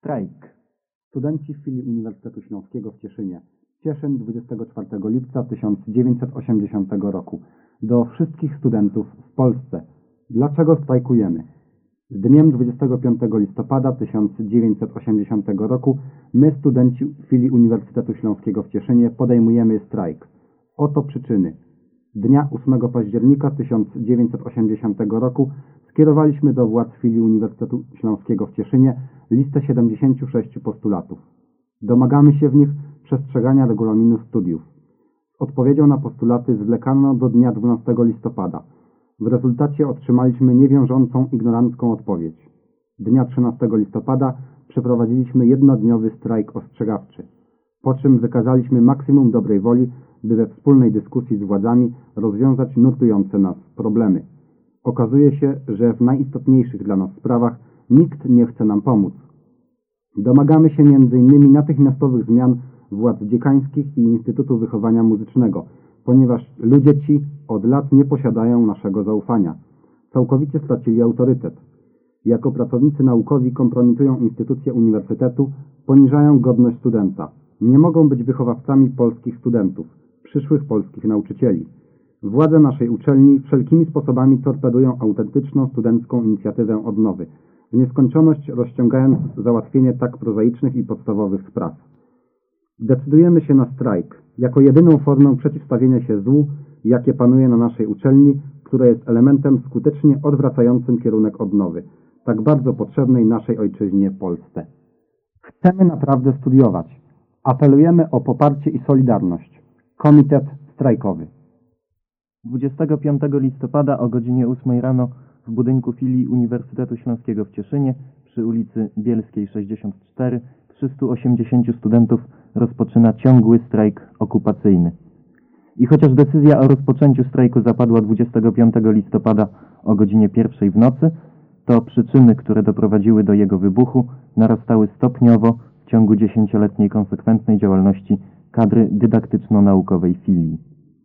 Strajk. Studenci filii Uniwersytetu Śląskiego w Cieszynie. Cieszyn, 24 lipca 1980 roku. Do wszystkich studentów w Polsce. Dlaczego strajkujemy? Z dniem 25 listopada 1980 roku my, studenci filii Uniwersytetu Śląskiego w Cieszynie, podejmujemy strajk. Oto przyczyny. Dnia 8 października 1980 roku skierowaliśmy do władz filii Uniwersytetu Śląskiego w Cieszynie listę 76 postulatów. Domagamy się w nich przestrzegania regulaminu studiów. Z odpowiedzią na postulaty zwlekano do dnia 12 listopada. W rezultacie otrzymaliśmy niewiążącą, ignorancką odpowiedź. Dnia 13 listopada przeprowadziliśmy jednodniowy strajk ostrzegawczy, po czym wykazaliśmy maksimum dobrej woli, by we wspólnej dyskusji z władzami rozwiązać nurtujące nas problemy. Okazuje się, że w najistotniejszych dla nas sprawach nikt nie chce nam pomóc. Domagamy się m.in. natychmiastowych zmian władz dziekańskich i Instytutu Wychowania Muzycznego, ponieważ ludzie ci od lat nie posiadają naszego zaufania. Całkowicie stracili autorytet. Jako pracownicy naukowi kompromitują instytucje uniwersytetu, poniżają godność studenta. Nie mogą być wychowawcami polskich studentów, przyszłych polskich nauczycieli. Władze naszej uczelni wszelkimi sposobami torpedują autentyczną studencką inicjatywę odnowy, w nieskończoność rozciągając załatwienie tak prozaicznych i podstawowych spraw. Decydujemy się na strajk, jako jedyną formę przeciwstawienia się złu, jakie panuje na naszej uczelni, która jest elementem skutecznie odwracającym kierunek odnowy, tak bardzo potrzebnej naszej ojczyźnie Polsce. Chcemy naprawdę studiować. Apelujemy o poparcie i solidarność. Komitet strajkowy. 25 listopada o godzinie 8 rano w budynku filii Uniwersytetu Śląskiego w Cieszynie przy ulicy Bielskiej 64 380 studentów rozpoczyna ciągły strajk okupacyjny. I chociaż decyzja o rozpoczęciu strajku zapadła 25 listopada o godzinie 1 w nocy, to przyczyny, które doprowadziły do jego wybuchu, narastały stopniowo w ciągu 10-letniej konsekwentnej działalności kadry dydaktyczno-naukowej filii.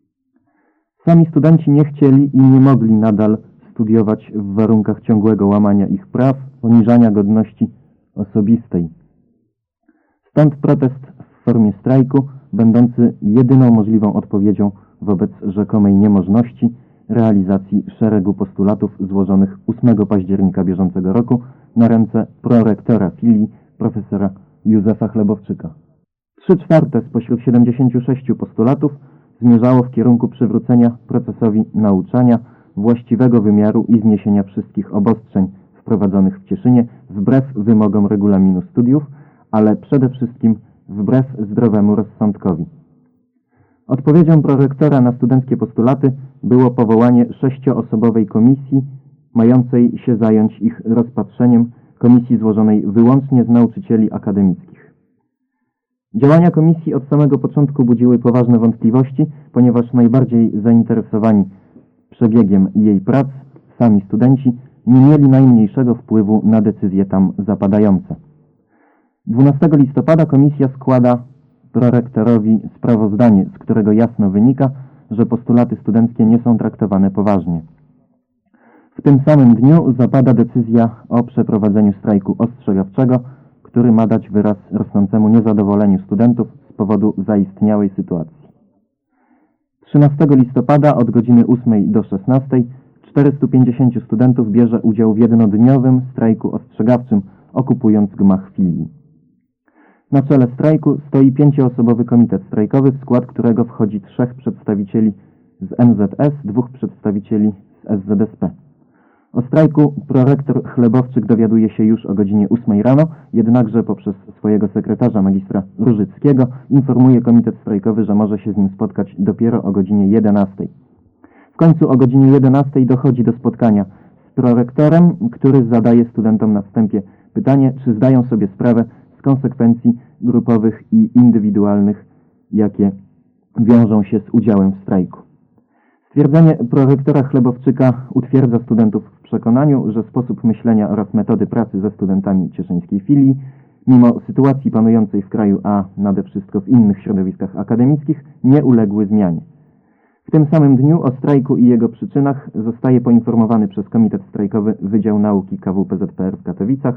Sami studenci nie chcieli i nie mogli nadal studiować w warunkach ciągłego łamania ich praw, poniżania godności osobistej. Stąd protest w formie strajku, będący jedyną możliwą odpowiedzią wobec rzekomej niemożności realizacji szeregu postulatów złożonych 8 października bieżącego roku na ręce prorektora filii profesora Józefa Chlebowczyka. 3/4 spośród 76 postulatów zmierzało w kierunku przywrócenia procesowi nauczania właściwego wymiaru i zniesienia wszystkich obostrzeń wprowadzonych w Cieszynie wbrew wymogom regulaminu studiów, ale przede wszystkim wbrew zdrowemu rozsądkowi. Odpowiedzią prorektora na studenckie postulaty było powołanie 6-osobowej komisji mającej się zająć ich rozpatrzeniem, komisji złożonej wyłącznie z nauczycieli akademickich. Działania komisji od samego początku budziły poważne wątpliwości, ponieważ najbardziej zainteresowani przebiegiem jej prac, sami studenci, nie mieli najmniejszego wpływu na decyzje tam zapadające. 12 listopada komisja składa prorektorowi sprawozdanie, z którego jasno wynika, że postulaty studenckie nie są traktowane poważnie. W tym samym dniu zapada decyzja o przeprowadzeniu strajku ostrzegawczego, który ma dać wyraz rosnącemu niezadowoleniu studentów z powodu zaistniałej sytuacji. 13 listopada od godziny 8 do 16 450 studentów bierze udział w jednodniowym strajku ostrzegawczym, okupując gmach filii. Na czele strajku stoi 5-osobowy komitet strajkowy, w skład którego wchodzi 3 przedstawicieli z NZS, 2 przedstawicieli z SZSP. O strajku prorektor Chlebowczyk dowiaduje się już o godzinie 8 rano, jednakże poprzez swojego sekretarza magistra Różyckiego informuje komitet strajkowy, że może się z nim spotkać dopiero o godzinie 11. W końcu o godzinie 11 dochodzi do spotkania z prorektorem, który zadaje studentom na wstępie pytanie, czy zdają sobie sprawę z konsekwencji grupowych i indywidualnych, jakie wiążą się z udziałem w strajku. Stwierdzenie prorektora Chlebowczyka utwierdza studentów w przekonaniu, że sposób myślenia oraz metody pracy ze studentami cieszyńskiej filii, mimo sytuacji panującej w kraju, a nade wszystko w innych środowiskach akademickich, nie uległy zmianie. W tym samym dniu o strajku i jego przyczynach zostaje poinformowany przez Komitet Strajkowy Wydział Nauki KWPZPR w Katowicach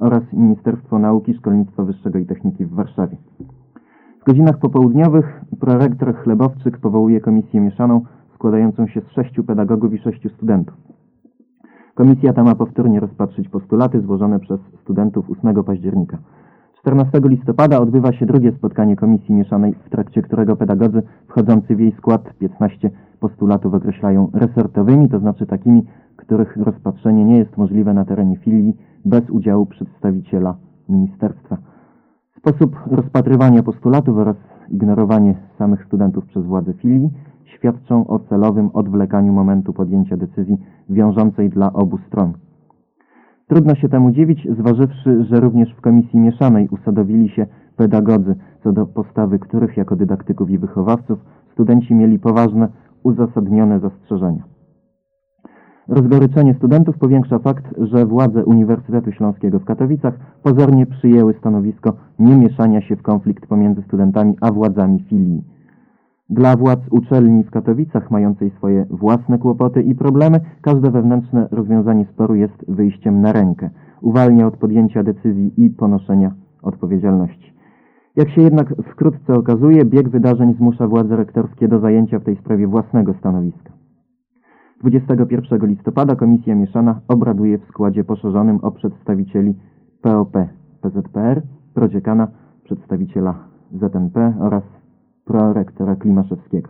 oraz Ministerstwo Nauki, Szkolnictwa Wyższego i Techniki w Warszawie. W godzinach popołudniowych prorektor Chlebowczyk powołuje komisję mieszaną składającą się z 6 pedagogów i 6 studentów. Komisja ta ma powtórnie rozpatrzyć postulaty złożone przez studentów 8 października. 14 listopada odbywa się drugie spotkanie komisji mieszanej, w trakcie którego pedagodzy wchodzący w jej skład 15 postulatów określają resortowymi, to znaczy takimi, których rozpatrzenie nie jest możliwe na terenie filii bez udziału przedstawiciela ministerstwa. Sposób rozpatrywania postulatów oraz ignorowanie samych studentów przez władze filii świadczą o celowym odwlekaniu momentu podjęcia decyzji wiążącej dla obu stron. Trudno się temu dziwić, zważywszy, że również w komisji mieszanej usadowili się pedagodzy, co do postawy których jako dydaktyków i wychowawców studenci mieli poważne, uzasadnione zastrzeżenia. Rozgoryczenie studentów powiększa fakt, że władze Uniwersytetu Śląskiego w Katowicach pozornie przyjęły stanowisko niemieszania się w konflikt pomiędzy studentami a władzami filii. Dla władz uczelni w Katowicach, mającej swoje własne kłopoty i problemy, każde wewnętrzne rozwiązanie sporu jest wyjściem na rękę, uwalnia od podjęcia decyzji i ponoszenia odpowiedzialności. Jak się jednak wkrótce okazuje, bieg wydarzeń zmusza władze rektorskie do zajęcia w tej sprawie własnego stanowiska. 21 listopada komisja mieszana obraduje w składzie poszerzonym o przedstawicieli POP, PZPR, prodziekana, przedstawiciela ZNP oraz prorektora Klimaszewskiego.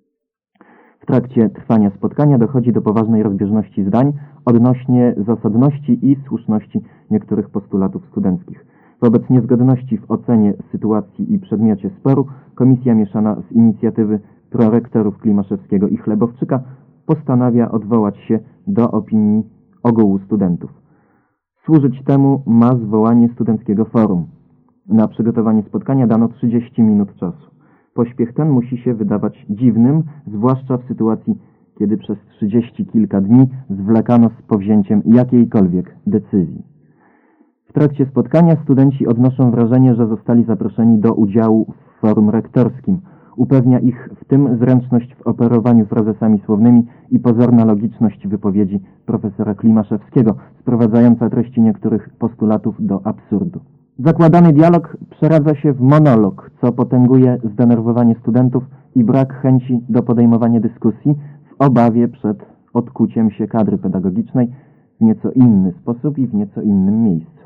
W trakcie trwania spotkania dochodzi do poważnej rozbieżności zdań odnośnie zasadności i słuszności niektórych postulatów studenckich. Wobec niezgodności w ocenie sytuacji i przedmiocie sporu komisja mieszana z inicjatywy prorektorów Klimaszewskiego i Chlebowczyka postanawia odwołać się do opinii ogółu studentów. Służyć temu ma zwołanie studenckiego forum. Na przygotowanie spotkania dano 30 minut czasu. Pośpiech ten musi się wydawać dziwnym, zwłaszcza w sytuacji, kiedy przez 30 kilka dni zwlekano z powzięciem jakiejkolwiek decyzji. W trakcie spotkania studenci odnoszą wrażenie, że zostali zaproszeni do udziału w forum rektorskim. Upewnia ich w tym zręczność w operowaniu frazesami słownymi i pozorna logiczność wypowiedzi profesora Klimaszewskiego, sprowadzająca treści niektórych postulatów do absurdu. Zakładany dialog przeradza się w monolog, co potęguje zdenerwowanie studentów i brak chęci do podejmowania dyskusji w obawie przed odkuciem się kadry pedagogicznej w nieco inny sposób i w nieco innym miejscu.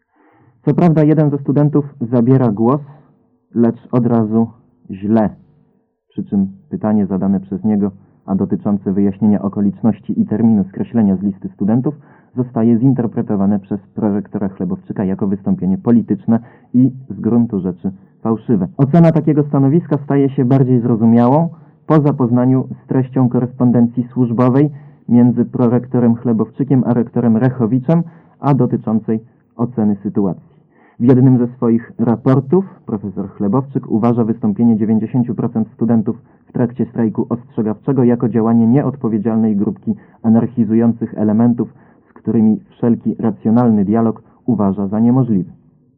Co prawda jeden ze studentów zabiera głos, lecz od razu źle, przy czym pytanie zadane przez niego, a dotyczące wyjaśnienia okoliczności i terminu skreślenia z listy studentów, zostaje zinterpretowane przez prorektora Chlebowczyka jako wystąpienie polityczne i z gruntu rzeczy fałszywe. Ocena takiego stanowiska staje się bardziej zrozumiałą po zapoznaniu z treścią korespondencji służbowej między prorektorem Chlebowczykiem a rektorem Rechowiczem, a dotyczącej oceny sytuacji. W jednym ze swoich raportów profesor Chlebowczyk uważa wystąpienie 90% studentów w trakcie strajku ostrzegawczego jako działanie nieodpowiedzialnej grupki anarchizujących elementów, z którymi wszelki racjonalny dialog uważa za niemożliwy.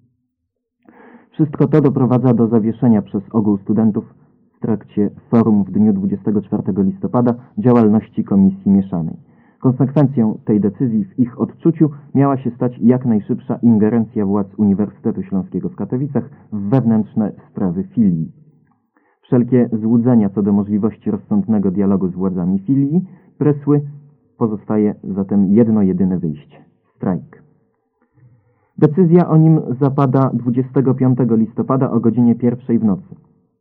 Wszystko to doprowadza do zawieszenia przez ogół studentów w trakcie forum w dniu 24 listopada działalności komisji mieszanej. Konsekwencją tej decyzji w ich odczuciu miała się stać jak najszybsza ingerencja władz Uniwersytetu Śląskiego w Katowicach w wewnętrzne sprawy filii. Wszelkie złudzenia co do możliwości rozsądnego dialogu z władzami filii presły, pozostaje zatem jedno jedyne wyjście – strajk. Decyzja o nim zapada 25 listopada o godzinie 1 w nocy.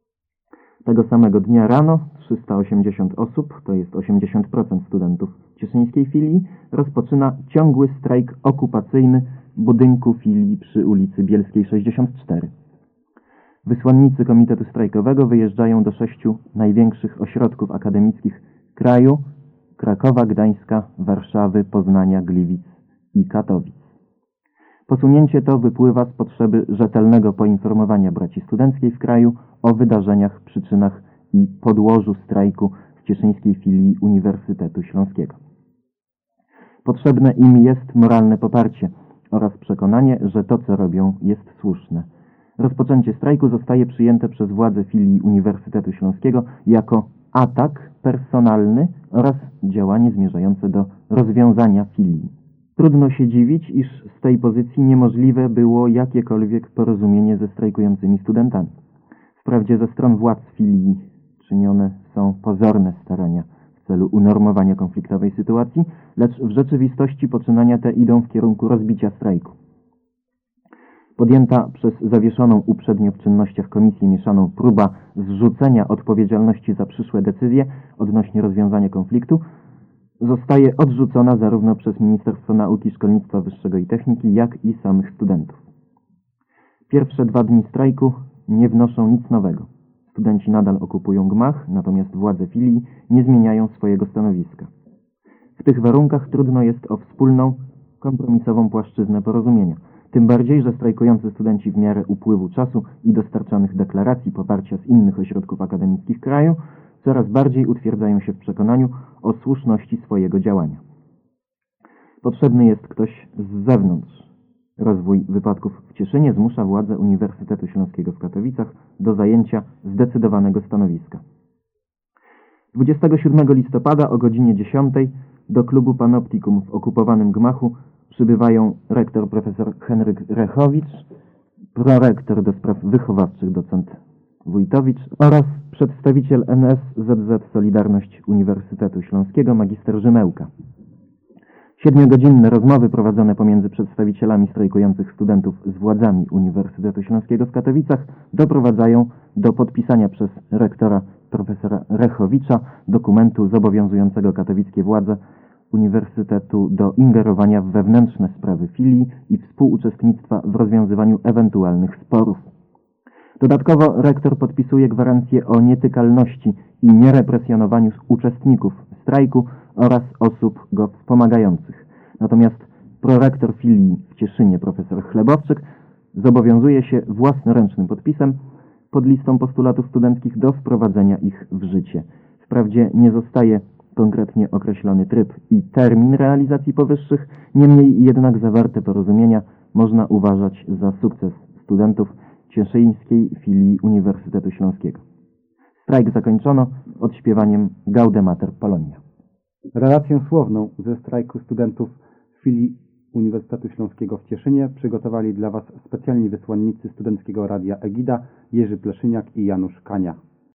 Tego samego dnia rano 380 osób, to jest 80% studentów cieszyńskiej filii, rozpoczyna ciągły strajk okupacyjny budynku filii przy ulicy Bielskiej 64. Wysłannicy Komitetu Strajkowego wyjeżdżają do 6 największych ośrodków akademickich kraju: Krakowa, Gdańska, Warszawy, Poznania, Gliwic i Katowic. Posunięcie to wypływa z potrzeby rzetelnego poinformowania braci studenckiej w kraju o wydarzeniach, przyczynach i podłożu strajku w cieszyńskiej filii Uniwersytetu Śląskiego. Potrzebne im jest moralne poparcie oraz przekonanie, że to, co robią, jest słuszne. Rozpoczęcie strajku zostaje przyjęte przez władze filii Uniwersytetu Śląskiego jako atak personalny oraz działanie zmierzające do rozwiązania filii. Trudno się dziwić, iż z tej pozycji niemożliwe było jakiekolwiek porozumienie ze strajkującymi studentami. Wprawdzie ze stron władz filii czynione są pozorne starania w celu unormowania konfliktowej sytuacji, lecz w rzeczywistości poczynania te idą w kierunku rozbicia strajku. Podjęta przez zawieszoną uprzednio w czynnościach komisji mieszaną próba zrzucenia odpowiedzialności za przyszłe decyzje odnośnie rozwiązania konfliktu zostaje odrzucona zarówno przez Ministerstwo Nauki, Szkolnictwa Wyższego i Techniki, jak i samych studentów. Pierwsze 2 dni strajku nie wnoszą nic nowego. Studenci nadal okupują gmach, natomiast władze filii nie zmieniają swojego stanowiska. W tych warunkach trudno jest o wspólną, kompromisową płaszczyznę porozumienia. Tym bardziej, że strajkujący studenci w miarę upływu czasu i dostarczanych deklaracji poparcia z innych ośrodków akademickich kraju coraz bardziej utwierdzają się w przekonaniu o słuszności swojego działania. Potrzebny jest ktoś z zewnątrz. Rozwój wypadków w Cieszynie zmusza władze Uniwersytetu Śląskiego w Katowicach do zajęcia zdecydowanego stanowiska. 27 listopada o godzinie 10 do klubu Panoptikum w okupowanym gmachu przybywają rektor profesor Henryk Rechowicz, prorektor do spraw wychowawczych docent Wójtowicz oraz przedstawiciel NSZZ Solidarność Uniwersytetu Śląskiego magister Rzymełka. 7-godzinne rozmowy prowadzone pomiędzy przedstawicielami strajkujących studentów z władzami Uniwersytetu Śląskiego w Katowicach doprowadzają do podpisania przez rektora profesora Rechowicza dokumentu zobowiązującego katowickie władze Uniwersytetu do ingerowania w wewnętrzne sprawy filii i współuczestnictwa w rozwiązywaniu ewentualnych sporów. Dodatkowo rektor podpisuje gwarancję o nietykalności i nierepresjonowaniu uczestników strajku oraz osób go wspomagających. Natomiast prorektor filii w Cieszynie profesor Chlebowczyk zobowiązuje się własnoręcznym podpisem pod listą postulatów studenckich do wprowadzenia ich w życie. Wprawdzie nie zostaje konkretnie określony tryb i termin realizacji powyższych, niemniej jednak zawarte porozumienia można uważać za sukces studentów cieszyńskiej filii Uniwersytetu Śląskiego. Strajk zakończono odśpiewaniem Gaude Mater Polonia. Relację słowną ze strajku studentów filii Uniwersytetu Śląskiego w Cieszynie przygotowali dla Was specjalni wysłannicy Studenckiego Radia Egida Jerzy Pleszyniak i Janusz Kania.